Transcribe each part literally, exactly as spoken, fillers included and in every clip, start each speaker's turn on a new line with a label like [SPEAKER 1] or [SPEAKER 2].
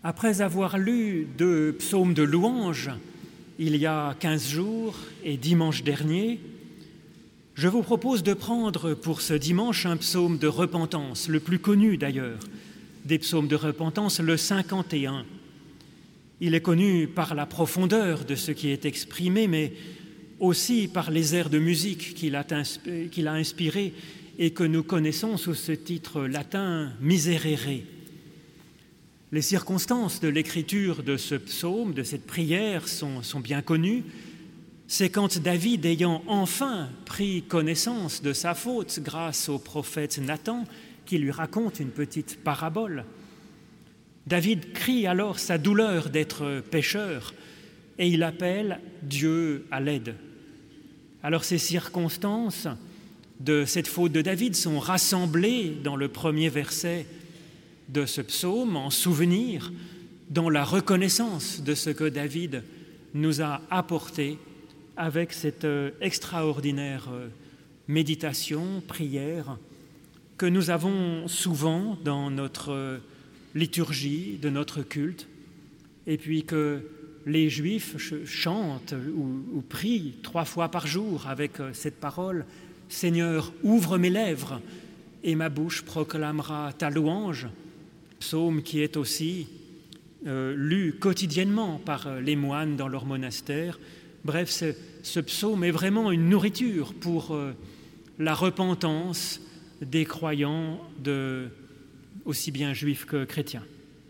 [SPEAKER 1] Après avoir lu deux psaumes de louange il y a quinze jours et dimanche dernier, je vous propose de prendre pour ce dimanche un psaume de repentance, le plus connu d'ailleurs des psaumes de repentance, le cinquante et un. Il est connu par la profondeur de ce qui est exprimé, mais aussi par les airs de musique qu'il a, qu'il a inspirés et que nous connaissons sous ce titre latin « Miserere ». Les circonstances de l'écriture de ce psaume, de cette prière, sont, sont bien connues. C'est quand David, ayant enfin pris connaissance de sa faute grâce au prophète Nathan, qui lui raconte une petite parabole. David crie alors sa douleur d'être pécheur et il appelle Dieu à l'aide. Alors ces circonstances de cette faute de David sont rassemblées dans le premier verset de ce psaume en souvenir, dans la reconnaissance de ce que David nous a apporté avec cette extraordinaire méditation, prière, que nous avons souvent dans notre liturgie, de notre culte, et puis que les Juifs chantent ou, ou prient trois fois par jour avec cette parole « Seigneur, ouvre mes lèvres et ma bouche proclamera ta louange », psaume qui est aussi euh, lu quotidiennement par les moines dans leur monastère. Bref, ce, ce psaume est vraiment une nourriture pour euh, la repentance des croyants, de, aussi bien juifs que chrétiens.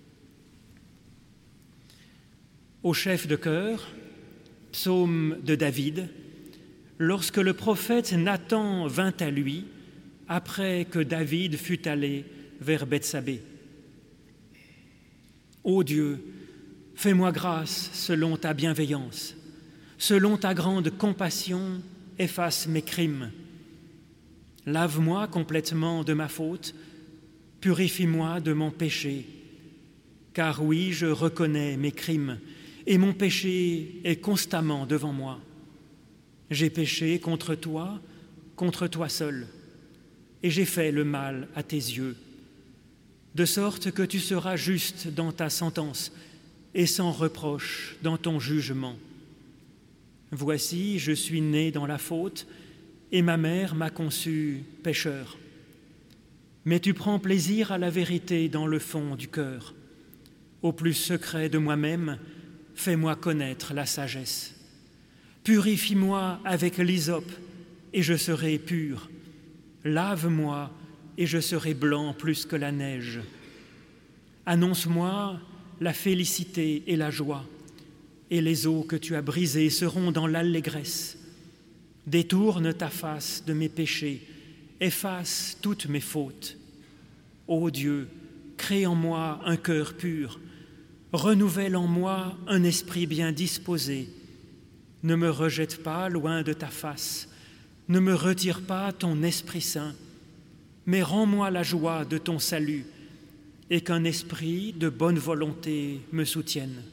[SPEAKER 1] Au chef de chœur, psaume de David, lorsque le prophète Nathan vint à lui, après que David fut allé vers Bethsabée. Ô Dieu, fais-moi grâce selon ta bienveillance, selon ta grande compassion, efface mes crimes. Lave-moi complètement de ma faute, purifie-moi de mon péché, car oui, je reconnais mes crimes, et mon péché est constamment devant moi. J'ai péché contre toi, contre toi seul, et j'ai fait le mal à tes yeux, de sorte que tu seras juste dans ta sentence et sans reproche dans ton jugement. Voici, je suis né dans la faute, et ma mère m'a conçu pécheur. Mais tu prends plaisir à la vérité dans le fond du cœur. Au plus secret de moi-même, fais-moi connaître la sagesse. Purifie-moi avec l'hysope, et je serai pur. Lave-moi, et je serai blanc plus que la neige. Annonce-moi la félicité et la joie, et les eaux que tu as brisées seront dans l'allégresse. Détourne ta face de mes péchés, efface toutes mes fautes. Ô Dieu, crée en moi un cœur pur, renouvelle en moi un esprit bien disposé. Ne me rejette pas loin de ta face, ne me retire pas ton Esprit Saint, mais rends-moi la joie de ton salut et qu'un esprit de bonne volonté me soutienne.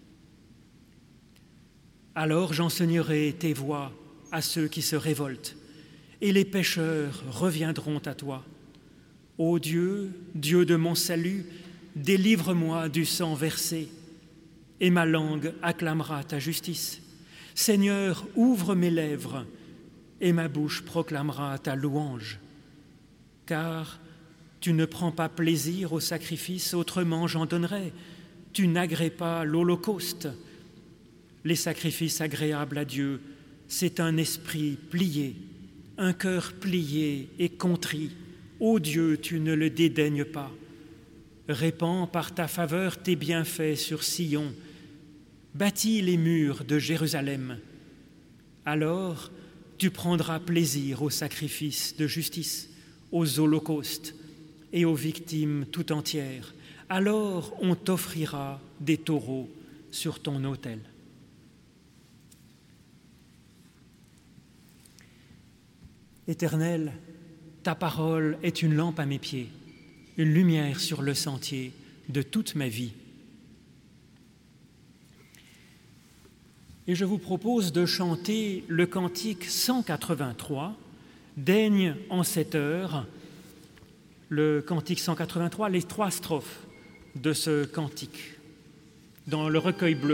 [SPEAKER 1] Alors j'enseignerai tes voies à ceux qui se révoltent, et les pécheurs reviendront à toi. Ô Dieu, Dieu de mon salut, délivre-moi du sang versé, et ma langue acclamera ta justice. Seigneur, ouvre mes lèvres, et ma bouche proclamera ta louange. Car tu ne prends pas plaisir au sacrifice, autrement j'en donnerais. Tu n'agrées pas l'holocauste. Les sacrifices agréables à Dieu, c'est un esprit plié, un cœur plié et contrit. Ô Dieu, tu ne le dédaignes pas. Répands par ta faveur tes bienfaits sur Sion. Bâtis les murs de Jérusalem. Alors tu prendras plaisir aux sacrifices de justice, aux holocaustes et aux victimes tout entières. Alors on t'offrira des taureaux sur ton autel. Éternel, ta parole est une lampe à mes pieds, une lumière sur le sentier de toute ma vie. Et je vous propose de chanter le cantique cent quatre-vingt-trois, « Daigne en cette heure », le cantique cent quatre-vingt-trois, les trois strophes de ce cantique. dans le recueil bleu.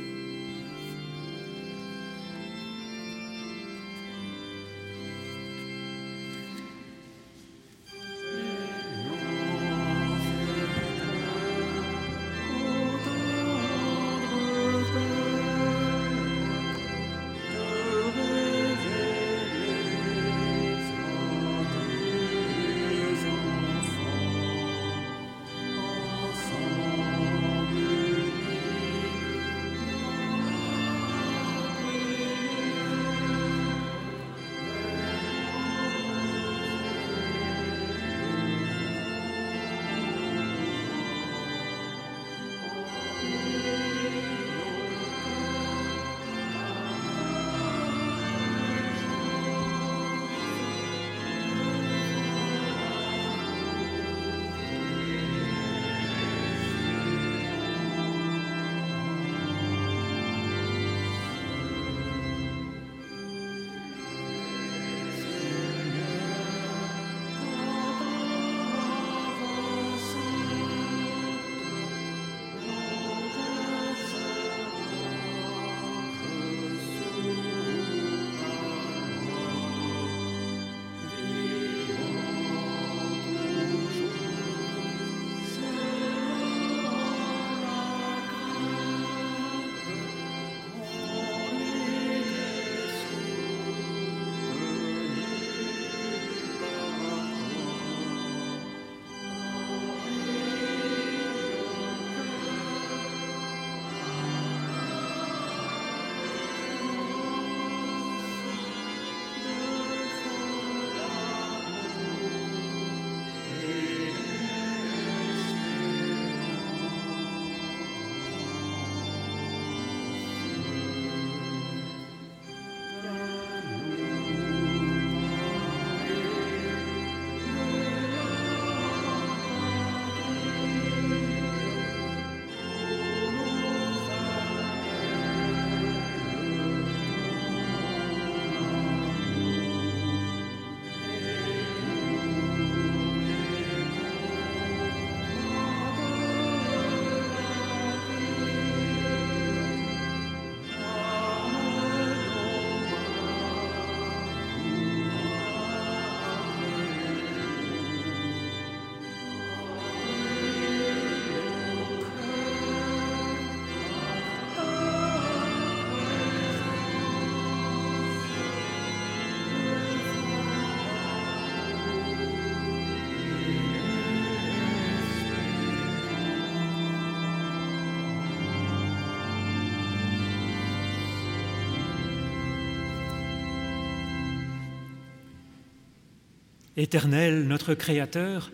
[SPEAKER 1] Éternel, notre Créateur,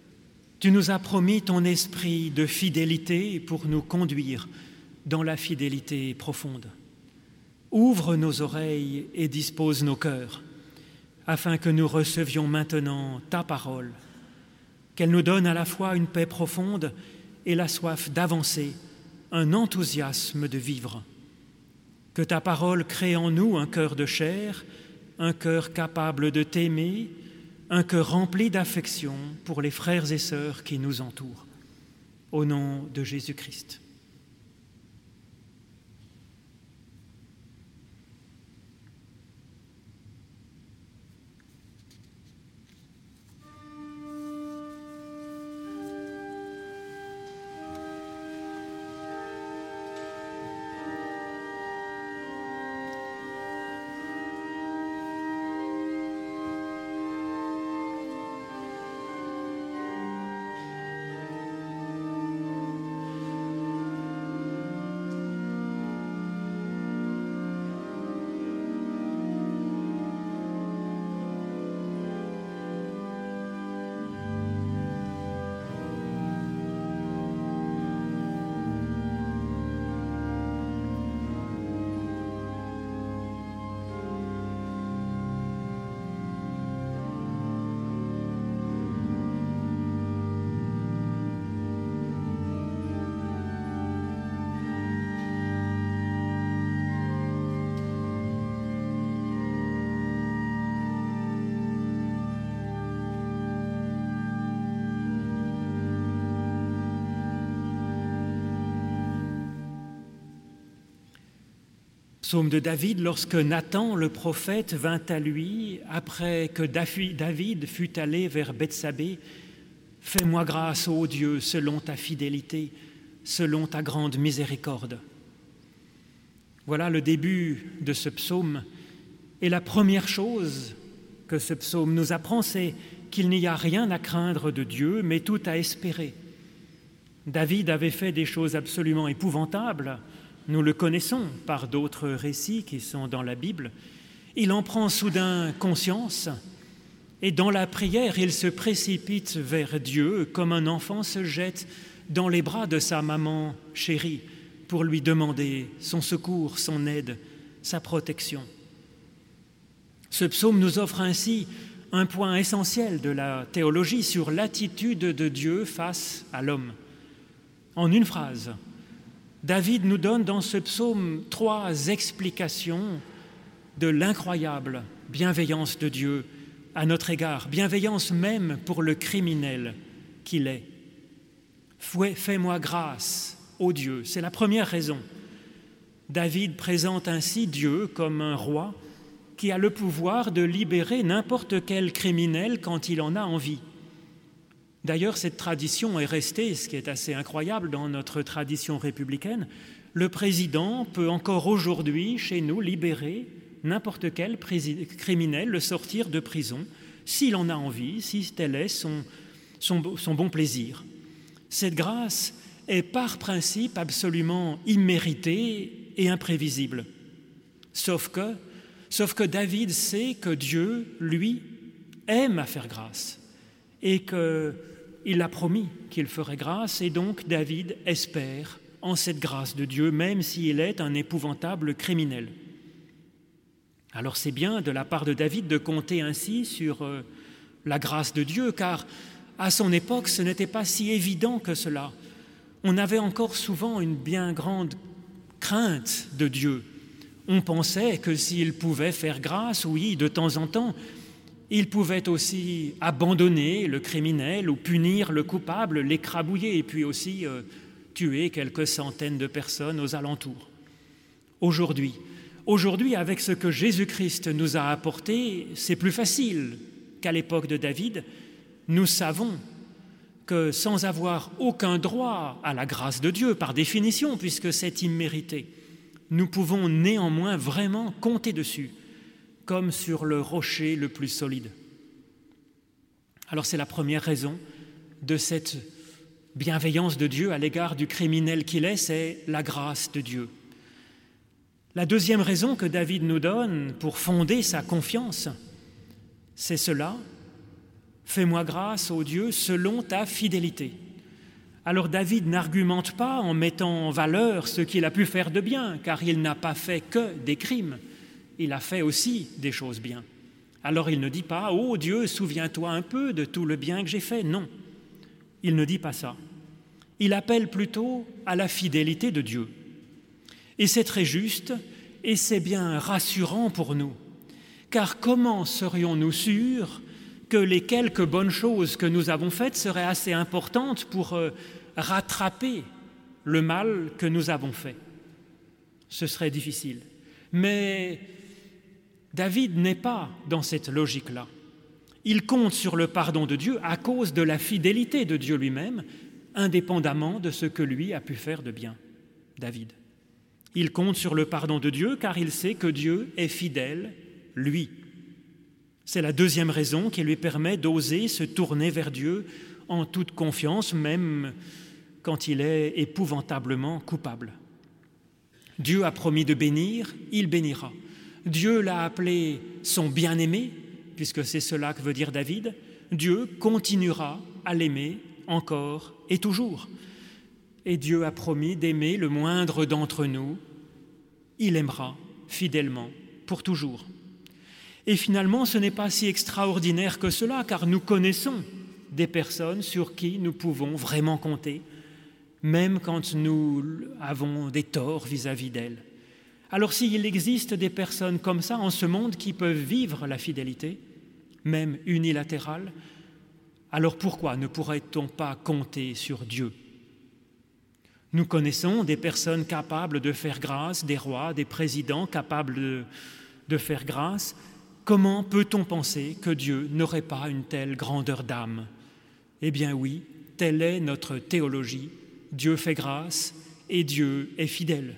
[SPEAKER 1] tu nous as promis ton esprit de fidélité pour nous conduire dans la fidélité profonde. Ouvre nos oreilles et dispose nos cœurs, afin que nous recevions maintenant ta parole, qu'elle nous donne à la fois une paix profonde et la soif d'avancer, un enthousiasme de vivre. Que ta parole crée en nous un cœur de chair, un cœur capable de t'aimer, un cœur rempli d'affection pour les frères et sœurs qui nous entourent. Au nom de Jésus-Christ. Psaume de David, lorsque Nathan, le prophète, vint à lui, après que David fut allé vers Bethsabée, « Fais-moi grâce, ô Dieu, selon ta fidélité, selon ta grande miséricorde. » Voilà le début de ce psaume. Et la première chose que ce psaume nous apprend, c'est qu'il n'y a rien à craindre de Dieu, mais tout à espérer. David avait fait des choses absolument épouvantables. Nous le connaissons par d'autres récits qui sont dans la Bible. Il en prend soudain conscience et dans la prière, il se précipite vers Dieu comme un enfant se jette dans les bras de sa maman chérie pour lui demander son secours, son aide, sa protection. Ce psaume nous offre ainsi un point essentiel de la théologie sur l'attitude de Dieu face à l'homme. En une phrase, David nous donne dans ce psaume trois explications de l'incroyable bienveillance de Dieu à notre égard, bienveillance même pour le criminel qu'il est. Fais-moi grâce, ô Dieu, c'est la première raison. David présente ainsi Dieu comme un roi qui a le pouvoir de libérer n'importe quel criminel quand il en a envie. D'ailleurs, cette tradition est restée, ce qui est assez incroyable dans notre tradition républicaine. Le président peut encore aujourd'hui, chez nous, libérer n'importe quel prési- criminel, le sortir de prison, s'il en a envie, si tel est son, son, son bon plaisir. Cette grâce est par principe absolument imméritée et imprévisible. Sauf que, sauf que David sait que Dieu, lui, aime à faire grâce et qu'il a promis qu'il ferait grâce, et donc David espère en cette grâce de Dieu, même s'il est un épouvantable criminel. Alors c'est bien de la part de David de compter ainsi sur euh, la grâce de Dieu, car à son époque, ce n'était pas si évident que cela. On avait encore souvent une bien grande crainte de Dieu. On pensait que s'il pouvait faire grâce, oui, de temps en temps, il pouvait aussi abandonner le criminel ou punir le coupable, l'écrabouiller et puis aussi euh, tuer quelques centaines de personnes aux alentours. Aujourd'hui, aujourd'hui, avec ce que Jésus-Christ nous a apporté, c'est plus facile qu'à l'époque de David. Nous savons que sans avoir aucun droit à la grâce de Dieu, par définition, puisque c'est immérité, nous pouvons néanmoins vraiment compter dessus, comme sur le rocher le plus solide. Alors c'est la première raison de cette bienveillance de Dieu à l'égard du criminel qu'il est, c'est la grâce de Dieu. La deuxième raison que David nous donne pour fonder sa confiance, c'est cela: fais-moi grâce, ô Dieu, selon ta fidélité. Alors David n'argumente pas en mettant en valeur ce qu'il a pu faire de bien, car il n'a pas fait que des crimes. Il a fait aussi des choses bien. Alors il ne dit pas « Oh Dieu, souviens-toi un peu de tout le bien que j'ai fait ». Non, il ne dit pas ça. Il appelle plutôt à la fidélité de Dieu. Et c'est très juste et c'est bien rassurant pour nous. Car comment serions-nous sûrs que les quelques bonnes choses que nous avons faites seraient assez importantes pour euh, rattraper le mal que nous avons fait? Ce serait difficile. Mais David n'est pas dans cette logique-là. Il compte sur le pardon de Dieu à cause de la fidélité de Dieu lui-même, indépendamment de ce que lui a pu faire de bien, David. Il compte sur le pardon de Dieu car il sait que Dieu est fidèle, lui. C'est la deuxième raison qui lui permet d'oser se tourner vers Dieu en toute confiance, même quand il est épouvantablement coupable. Dieu a promis de bénir, il bénira. Dieu l'a appelé son bien-aimé, puisque c'est cela que veut dire David. Dieu continuera à l'aimer encore et toujours. Et Dieu a promis d'aimer le moindre d'entre nous. Il aimera fidèlement pour toujours. Et finalement, ce n'est pas si extraordinaire que cela, car nous connaissons des personnes sur qui nous pouvons vraiment compter, même quand nous avons des torts vis-à-vis d'elles. Alors s'il existe des personnes comme ça en ce monde qui peuvent vivre la fidélité, même unilatérale, alors pourquoi ne pourrait-on pas compter sur Dieu? Nous connaissons des personnes capables de faire grâce, des rois, des présidents capables de, de faire grâce. Comment peut-on penser que Dieu n'aurait pas une telle grandeur d'âme ? Eh bien oui, telle est notre théologie. Dieu fait grâce et Dieu est fidèle.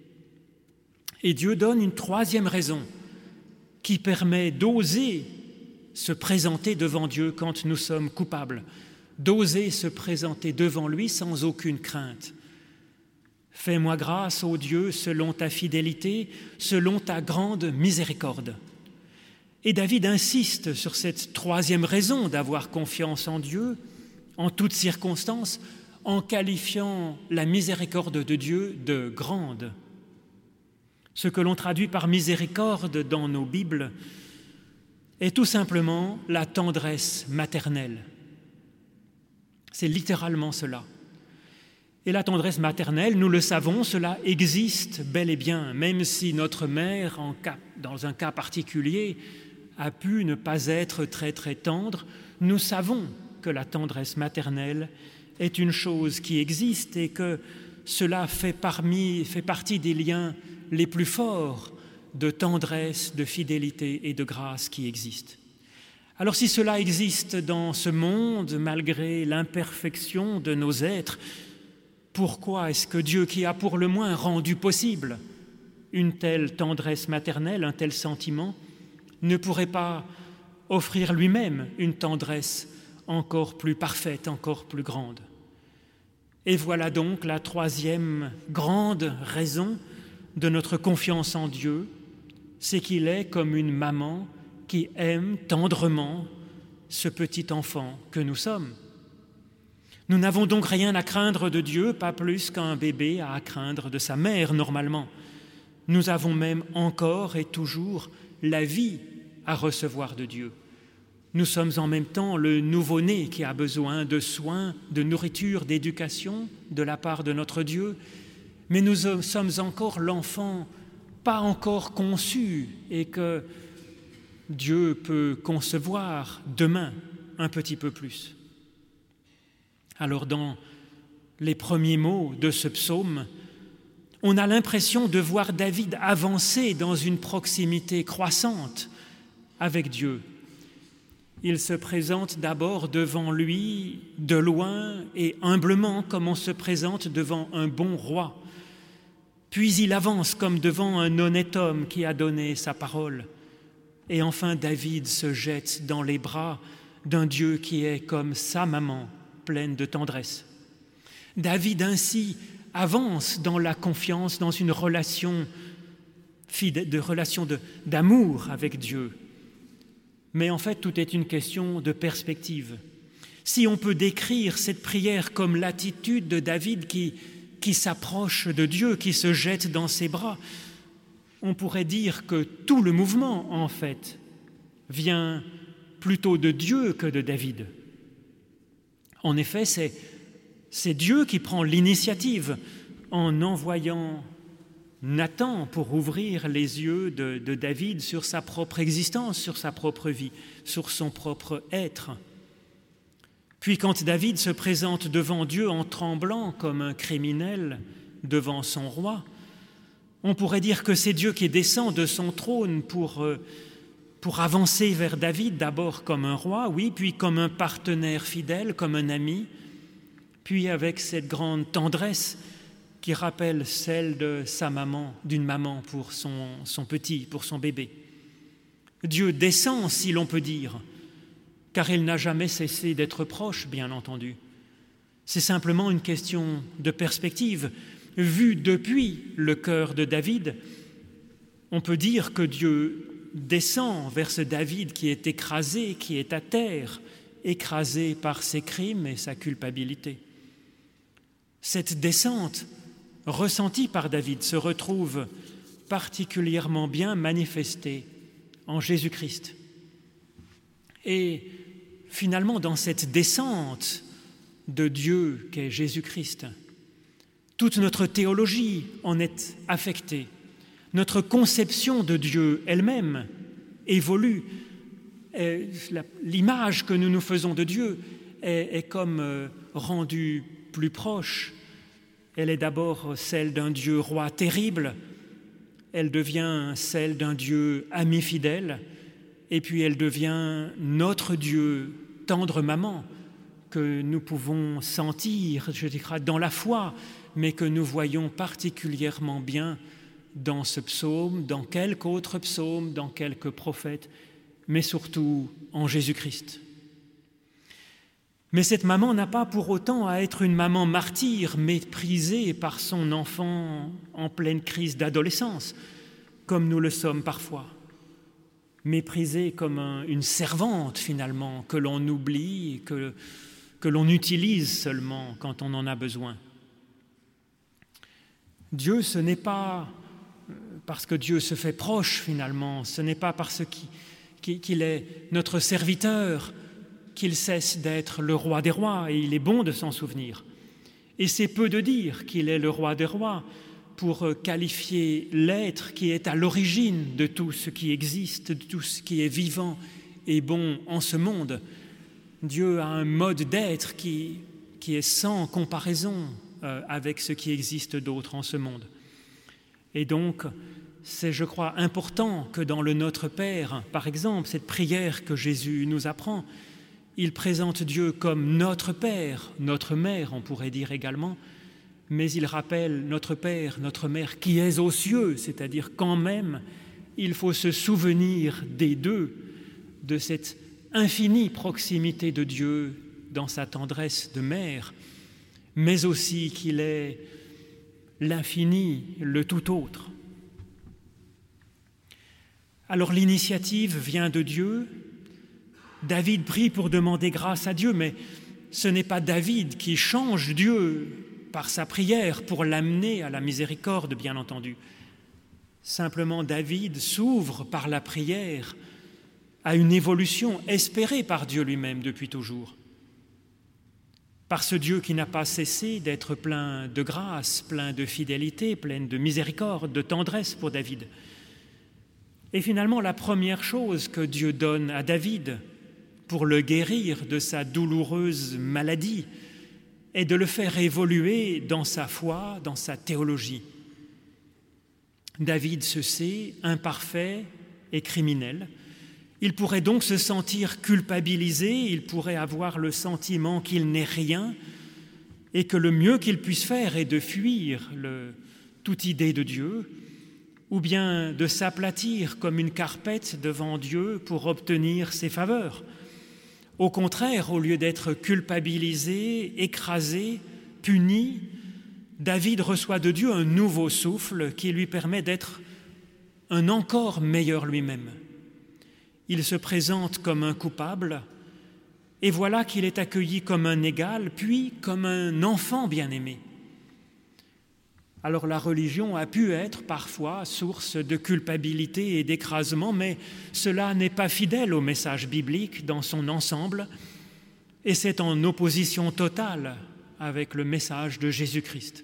[SPEAKER 1] Et Dieu donne une troisième raison qui permet d'oser se présenter devant Dieu quand nous sommes coupables, d'oser se présenter devant lui sans aucune crainte. Fais-moi grâce, ô Dieu, selon ta fidélité, selon ta grande miséricorde. Et David insiste sur cette troisième raison d'avoir confiance en Dieu, en toutes circonstances, en qualifiant la miséricorde de Dieu de grande. Ce que l'on traduit par miséricorde dans nos Bibles est tout simplement la tendresse maternelle. C'est littéralement cela. Et la tendresse maternelle, nous le savons, cela existe bel et bien, même si notre mère, en cas, dans un cas particulier, a pu ne pas être très très tendre, nous savons que la tendresse maternelle est une chose qui existe et que cela fait, parmi, fait partie des liens les plus forts de tendresse, de fidélité et de grâce qui existent. Alors si cela existe dans ce monde, malgré l'imperfection de nos êtres, pourquoi est-ce que Dieu, qui a pour le moins rendu possible une telle tendresse maternelle, un tel sentiment, ne pourrait pas offrir lui-même une tendresse encore plus parfaite, encore plus grande ? Et voilà donc la troisième grande raison de notre confiance en Dieu, c'est qu'il est comme une maman qui aime tendrement ce petit enfant que nous sommes. Nous n'avons donc rien à craindre de Dieu, pas plus qu'un bébé a à craindre de sa mère normalement. Nous avons même encore et toujours la vie à recevoir de Dieu. Nous sommes en même temps le nouveau-né qui a besoin de soins, de nourriture, d'éducation de la part de notre Dieu, mais nous sommes encore l'enfant pas encore conçu et que Dieu peut concevoir demain un petit peu plus. Alors dans les premiers mots de ce psaume, on a l'impression de voir David avancer dans une proximité croissante avec Dieu. Il se présente d'abord devant lui de loin et humblement comme on se présente devant un bon roi. Puis il avance comme devant un honnête homme qui a donné sa parole. Et enfin David se jette dans les bras d'un Dieu qui est comme sa maman, pleine de tendresse. David ainsi avance dans la confiance, dans une relation fidèle, de relation de, d'amour avec Dieu. Mais en fait, tout est une question de perspective. Si on peut décrire cette prière comme l'attitude de David qui, qui s'approche de Dieu, qui se jette dans ses bras, on pourrait dire que tout le mouvement, en fait, vient plutôt de Dieu que de David. En effet, c'est, c'est Dieu qui prend l'initiative en envoyant Nathan pour ouvrir les yeux de, de David sur sa propre existence, sur sa propre vie, sur son propre être. Puis quand David se présente devant Dieu en tremblant comme un criminel devant son roi, on pourrait dire que c'est Dieu qui descend de son trône pour, euh, pour avancer vers David, d'abord comme un roi, oui, puis comme un partenaire fidèle, comme un ami, puis avec cette grande tendresse qui rappelle celle de sa maman, d'une maman pour son, son petit, pour son bébé. Dieu descend, si l'on peut dire, car il n'a jamais cessé d'être proche, bien entendu. C'est simplement une question de perspective. Vu depuis le cœur de David, on peut dire que Dieu descend vers ce David qui est écrasé, qui est à terre, écrasé par ses crimes et sa culpabilité. Cette descente ressentie par David se retrouve particulièrement bien manifestée en Jésus-Christ. Et finalement, dans cette descente de Dieu qu'est Jésus-Christ, toute notre théologie en est affectée. Notre conception de Dieu elle-même évolue. Et l'image que nous nous faisons de Dieu est, est comme rendue plus proche Elle est d'abord celle d'un Dieu roi terrible, elle devient celle d'un Dieu ami fidèle, et puis elle devient notre Dieu, tendre maman, que nous pouvons sentir, je dirais, dans la foi, mais que nous voyons particulièrement bien dans ce psaume, dans quelques autres psaumes, dans quelques prophètes, mais surtout en Jésus-Christ. Mais cette maman n'a pas pour autant à être une maman martyre, méprisée par son enfant en pleine crise d'adolescence, comme nous le sommes parfois. Méprisée comme un, une servante finalement, que l'on oublie, que, que l'on utilise seulement quand on en a besoin. Dieu, ce n'est pas parce que Dieu se fait proche finalement, ce n'est pas parce qu'il est notre serviteur qu'il cesse d'être le roi des rois, et il est bon de s'en souvenir. Et c'est peu de dire qu'il est le roi des rois pour qualifier l'être qui est à l'origine de tout ce qui existe, de tout ce qui est vivant et bon en ce monde. Dieu a un mode d'être qui, qui est sans comparaison euh, avec ce qui existe d'autre en ce monde. Et donc, c'est, je crois, important que dans le Notre Père, par exemple, cette prière que Jésus nous apprend, il présente Dieu comme notre Père, notre Mère, on pourrait dire également, mais il rappelle notre Père, notre Mère qui est aux cieux, c'est-à-dire quand même, il faut se souvenir des deux, de cette infinie proximité de Dieu dans sa tendresse de mère, mais aussi qu'il est l'infini, le tout autre. Alors l'initiative vient de Dieu. David prie pour demander grâce à Dieu, mais ce n'est pas David qui change Dieu par sa prière pour l'amener à la miséricorde, bien entendu. Simplement, David s'ouvre par la prière à une évolution espérée par Dieu lui-même depuis toujours. Par ce Dieu qui n'a pas cessé d'être plein de grâce, plein de fidélité, plein de miséricorde, de tendresse pour David. Et finalement, la première chose que Dieu donne à David pour le guérir de sa douloureuse maladie est de le faire évoluer dans sa foi, dans sa théologie. David se sait imparfait et criminel. Il pourrait donc se sentir culpabilisé, il pourrait avoir le sentiment qu'il n'est rien et que le mieux qu'il puisse faire est de fuir le, toute idée de Dieu, ou bien de s'aplatir comme une carpette devant Dieu pour obtenir ses faveurs. Au contraire, au lieu d'être culpabilisé, écrasé, puni, David reçoit de Dieu un nouveau souffle qui lui permet d'être un encore meilleur lui-même. Il se présente comme un coupable, et voilà qu'il est accueilli comme un égal, puis comme un enfant bien-aimé. Alors la religion a pu être parfois source de culpabilité et d'écrasement, mais cela n'est pas fidèle au message biblique dans son ensemble, et c'est en opposition totale avec le message de Jésus-Christ.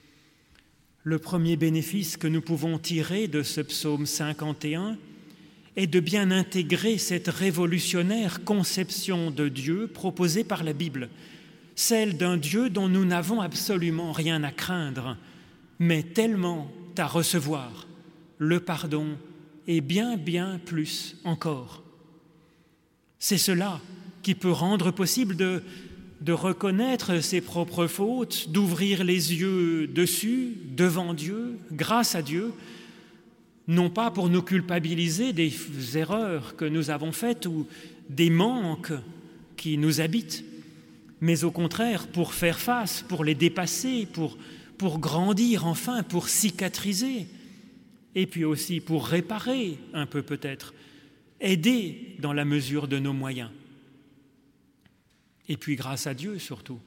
[SPEAKER 1] Le premier bénéfice que nous pouvons tirer de ce psaume cinquante et un est de bien intégrer cette révolutionnaire conception de Dieu proposée par la Bible, celle d'un Dieu dont nous n'avons absolument rien à craindre, mais tellement à recevoir, le pardon et bien, bien plus encore. C'est cela qui peut rendre possible de, de reconnaître ses propres fautes, d'ouvrir les yeux dessus, devant Dieu, grâce à Dieu, non pas pour nous culpabiliser des erreurs que nous avons faites ou des manques qui nous habitent, mais au contraire pour faire face, pour les dépasser, pour pour grandir enfin, pour cicatriser, et puis aussi pour réparer un peu peut-être, aider dans la mesure de nos moyens. Et puis grâce à Dieu surtout.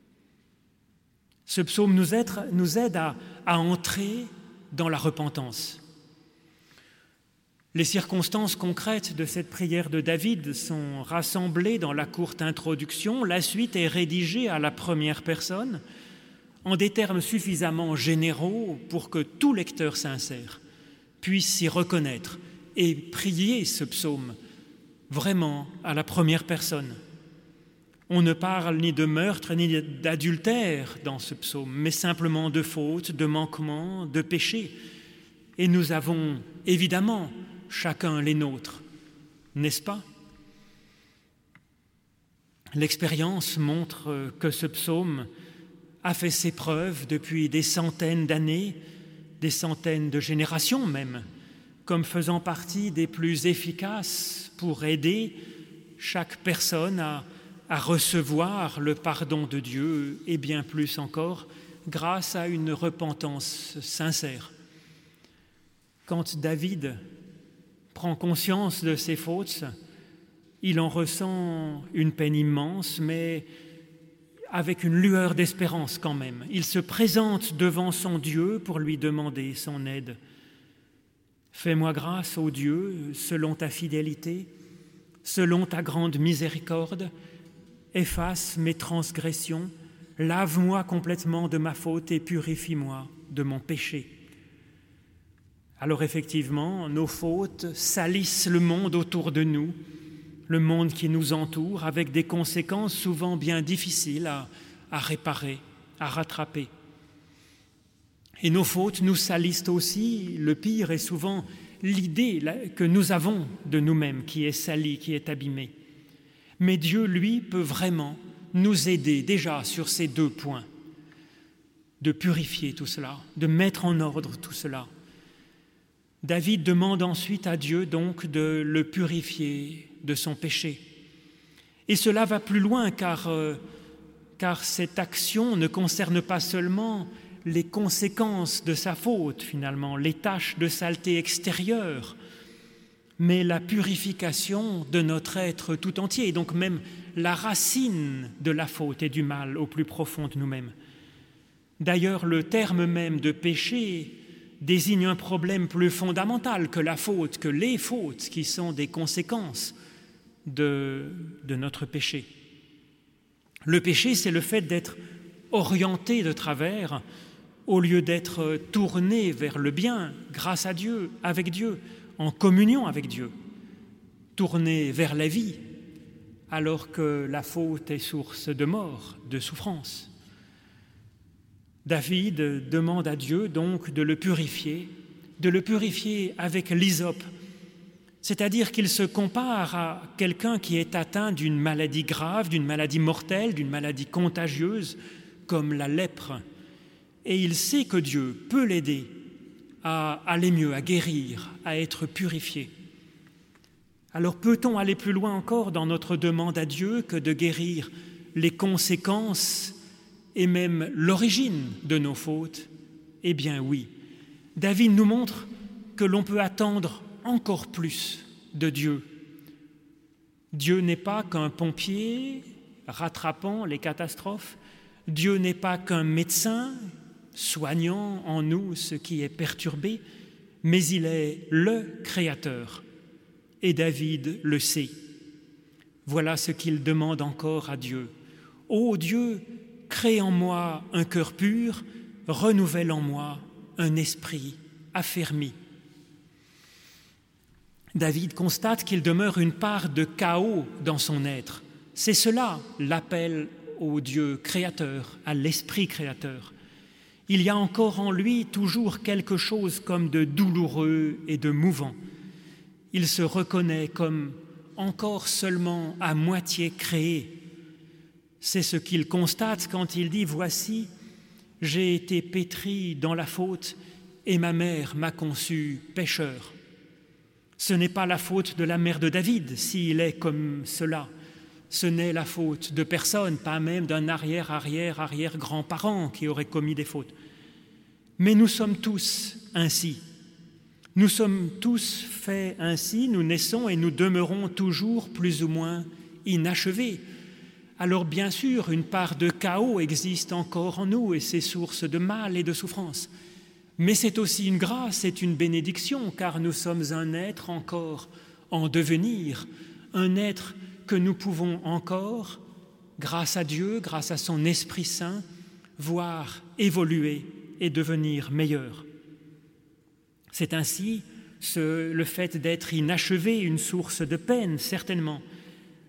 [SPEAKER 1] Ce psaume nous aide, nous aide à, à entrer dans la repentance. Les circonstances concrètes de cette prière de David sont rassemblées dans la courte introduction. La suite est rédigée à la première personne, en des termes suffisamment généraux pour que tout lecteur sincère puisse s'y reconnaître et prier ce psaume vraiment à la première personne. On ne parle ni de meurtre ni d'adultère dans ce psaume, mais simplement de fautes, de manquements, de péchés. Et nous avons évidemment chacun les nôtres, n'est-ce pas ? L'expérience montre que ce psaume a fait ses preuves depuis des centaines d'années, des centaines de générations même, comme faisant partie des plus efficaces pour aider chaque personne à, à recevoir le pardon de Dieu et bien plus encore grâce à une repentance sincère. Quand David prend conscience de ses fautes, il en ressent une peine immense, mais avec une lueur d'espérance quand même. Il se présente devant son Dieu pour lui demander son aide. « Fais-moi grâce, ô Dieu, selon ta fidélité, selon ta grande miséricorde, efface mes transgressions, lave-moi complètement de ma faute et purifie-moi de mon péché. » Alors effectivement, nos fautes salissent le monde autour de nous, le monde qui nous entoure, avec des conséquences souvent bien difficiles à, à réparer, à rattraper. Et nos fautes nous salissent aussi, le pire est souvent l'idée que nous avons de nous-mêmes qui est salie, qui est abîmée. Mais Dieu, lui, peut vraiment nous aider déjà sur ces deux points, de purifier tout cela, de mettre en ordre tout cela. David demande ensuite à Dieu donc de le purifier de son péché. Et cela va plus loin car, euh, car cette action ne concerne pas seulement les conséquences de sa faute finalement, les taches de saleté extérieure, mais la purification de notre être tout entier, et donc même la racine de la faute et du mal au plus profond de nous-mêmes. D'ailleurs, le terme même de péché désigne un problème plus fondamental que la faute, que les fautes qui sont des conséquences de, de notre péché. Le péché, c'est le fait d'être orienté de travers au lieu d'être tourné vers le bien, grâce à Dieu, avec Dieu, en communion avec Dieu, tourné vers la vie, alors que la faute est source de mort, de souffrance. David demande à Dieu donc de le purifier, de le purifier avec l'hysope, c'est-à-dire qu'il se compare à quelqu'un qui est atteint d'une maladie grave, d'une maladie mortelle, d'une maladie contagieuse, comme la lèpre. Et il sait que Dieu peut l'aider à aller mieux, à guérir, à être purifié. Alors peut-on aller plus loin encore dans notre demande à Dieu que de guérir les conséquences et même l'origine de nos fautes? Eh bien oui, David nous montre que l'on peut attendre encore plus de Dieu. Dieu n'est pas qu'un pompier rattrapant les catastrophes, Dieu n'est pas qu'un médecin soignant en nous ce qui est perturbé, mais il est le Créateur. Et David le sait. Voilà ce qu'il demande encore à Dieu. « Ô Dieu, crée en moi un cœur pur, renouvelle en moi un esprit affermi. » David constate qu'il demeure une part de chaos dans son être. C'est cela l'appel au Dieu créateur, à l'esprit créateur. Il y a encore en lui toujours quelque chose comme de douloureux et de mouvant. Il se reconnaît comme encore seulement à moitié créé. C'est ce qu'il constate quand il dit « Voici, j'ai été pétri dans la faute et ma mère m'a conçu pécheur. » Ce n'est pas la faute de la mère de David s'il est comme cela. Ce n'est la faute de personne, pas même d'un arrière-arrière-arrière-grand-parent qui aurait commis des fautes. Mais nous sommes tous ainsi. Nous sommes tous faits ainsi, nous naissons et nous demeurons toujours plus ou moins inachevés. Alors bien sûr, une part de chaos existe encore en nous et c'est source de mal et de souffrance. Mais c'est aussi une grâce, c'est une bénédiction, car nous sommes un être encore en devenir, un être que nous pouvons encore, grâce à Dieu, grâce à son Esprit Saint, voir évoluer et devenir meilleur. C'est ainsi ce, le fait d'être inachevé, une source de peine, certainement,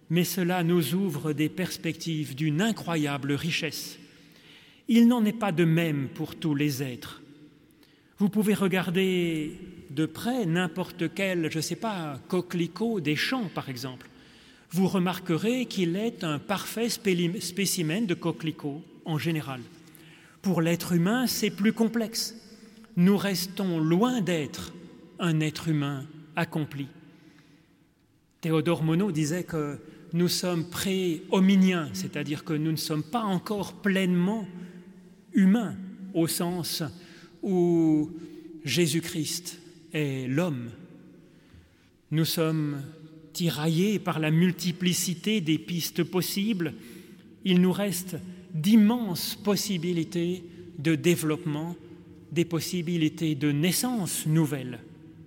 [SPEAKER 1] mais cela nous ouvre des perspectives d'une incroyable richesse. Il n'en est pas de même pour tous les êtres. Vous pouvez regarder de près n'importe quel, je ne sais pas, coquelicot des champs par exemple. Vous remarquerez qu'il est un parfait spécimen de coquelicot en général. Pour l'être humain, c'est plus complexe. Nous restons loin d'être un être humain accompli. Théodore Monod disait que nous sommes pré-hominiens, c'est-à-dire que nous ne sommes pas encore pleinement humains au sens où Jésus-Christ est l'homme. Nous sommes tiraillés par la multiplicité des pistes possibles. Il nous reste d'immenses possibilités de développement, des possibilités de naissance nouvelles.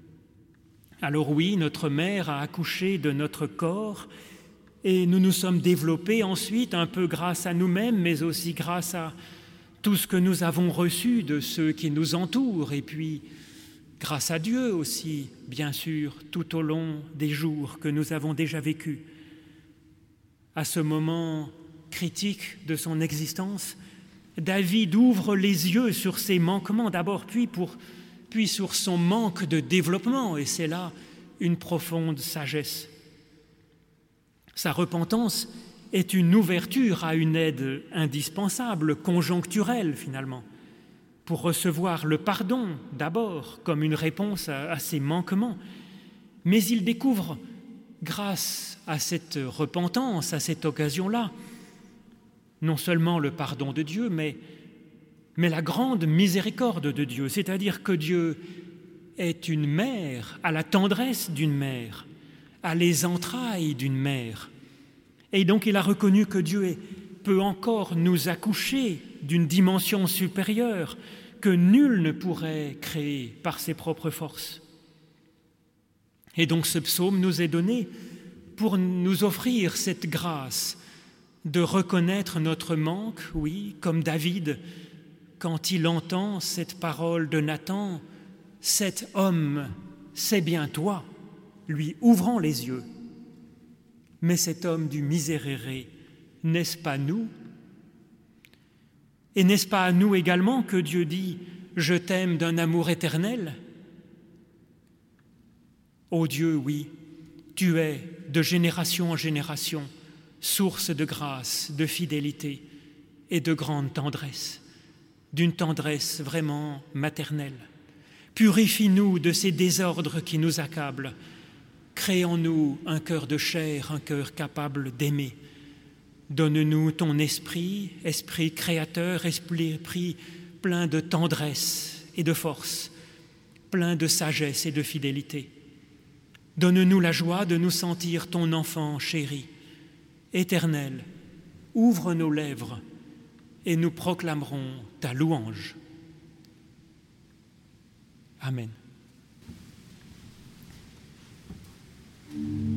[SPEAKER 1] Alors oui, notre mère a accouché de notre corps et nous nous sommes développés ensuite un peu grâce à nous-mêmes, mais aussi grâce à tout ce que nous avons reçu de ceux qui nous entourent et puis grâce à Dieu aussi, bien sûr, tout au long des jours que nous avons déjà vécus. À ce moment critique de son existence, David ouvre les yeux sur ses manquements d'abord, puis, pour, puis sur son manque de développement, et c'est là une profonde sagesse. Sa repentance est une ouverture à une aide indispensable, conjoncturelle finalement, pour recevoir le pardon d'abord comme une réponse à, à ses manquements, mais il découvre, grâce à cette repentance, à cette occasion-là, non seulement le pardon de Dieu, mais, mais la grande miséricorde de Dieu, c'est-à-dire que Dieu est une mère, a la tendresse d'une mère, a les entrailles d'une mère. Et donc il a reconnu que Dieu est, peut encore nous accoucher d'une dimension supérieure que nul ne pourrait créer par ses propres forces. Et donc ce psaume nous est donné pour nous offrir cette grâce de reconnaître notre manque, oui, comme David, quand il entend cette parole de Nathan, « Cet homme, c'est bien toi », lui ouvrant les yeux. Mais cet homme du miséréré, n'est-ce pas nous ? Et n'est-ce pas à nous également que Dieu dit « Je t'aime d'un amour éternel » ? Ô Dieu, oui, tu es de génération en génération source de grâce, de fidélité et de grande tendresse, d'une tendresse vraiment maternelle. Purifie-nous de ces désordres qui nous accablent. Crée en nous un cœur de chair, un cœur capable d'aimer. Donne-nous ton esprit, esprit créateur, esprit plein de tendresse et de force, plein de sagesse et de fidélité. Donne-nous la joie de nous sentir ton enfant chéri. Éternel, ouvre nos lèvres et nous proclamerons ta louange. Amen.